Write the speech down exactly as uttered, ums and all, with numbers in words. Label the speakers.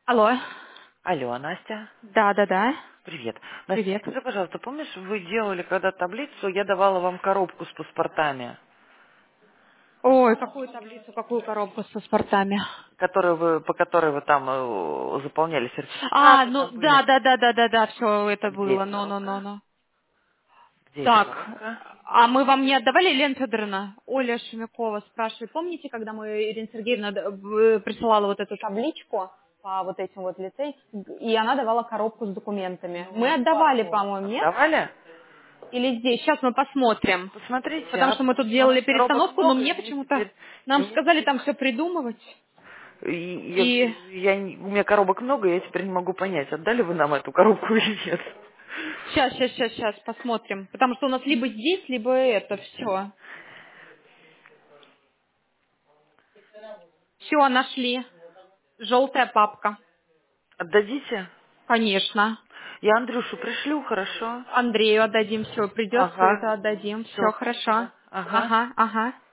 Speaker 1: Алло.
Speaker 2: Алло, Настя.
Speaker 1: Да, да, да.
Speaker 2: Привет. Настя,
Speaker 1: Привет.
Speaker 2: скажи, пожалуйста, помнишь, вы делали когда таблицу, я давала вам коробку с паспортами,
Speaker 1: Ой, какую таблицу, какую коробку с паспортами?
Speaker 2: которую вы, по которой вы там э, заполняли
Speaker 1: А,
Speaker 2: сертификаты,
Speaker 1: ну
Speaker 2: там
Speaker 1: да,
Speaker 2: были?
Speaker 1: да, да, да, да, да, все это
Speaker 2: Где
Speaker 1: было,
Speaker 2: эта
Speaker 1: ну, ну, ну,
Speaker 2: коробка?
Speaker 1: ну.
Speaker 2: Где эта
Speaker 1: Так,
Speaker 2: коробка?
Speaker 1: а мы вам не отдавали, Елена Федоровна? Оля Шемякова спрашивает, помните, когда мы, Ирина Сергеевна д- в- присылала вот эту табличку по вот этим вот лицей, и она давала коробку с документами?
Speaker 2: Ну
Speaker 1: Мы
Speaker 2: вот,
Speaker 1: отдавали, по-моему, нет?
Speaker 2: отдавали?
Speaker 1: Или здесь? Сейчас мы посмотрим.
Speaker 2: Посмотрите,
Speaker 1: Потому
Speaker 2: а
Speaker 1: что мы тут
Speaker 2: потому что у нас
Speaker 1: делали
Speaker 2: коробок
Speaker 1: перестановку, но
Speaker 2: много, и
Speaker 1: мне
Speaker 2: мне
Speaker 1: почему-то,
Speaker 2: теперь, и
Speaker 1: нам
Speaker 2: мне
Speaker 1: сказали
Speaker 2: теперь,
Speaker 1: там все придумывать.
Speaker 2: и я,
Speaker 1: И
Speaker 2: я не- у меня коробок много, и я теперь не могу понять, отдали вы нам эту коробку или нет.
Speaker 1: сейчас, сейчас, сейчас, сейчас посмотрим. Потому что у нас либо здесь, либо это все. Все, нашли. Желтая папка.
Speaker 2: Отдадите?
Speaker 1: Конечно.
Speaker 2: Я Андрюшу пришлю, хорошо?
Speaker 1: Андрею отдадим, все, придет, все
Speaker 2: Ага.
Speaker 1: это отдадим.
Speaker 2: Все,
Speaker 1: Все хорошо.
Speaker 2: спасибо. Ага.
Speaker 1: Ага, ага.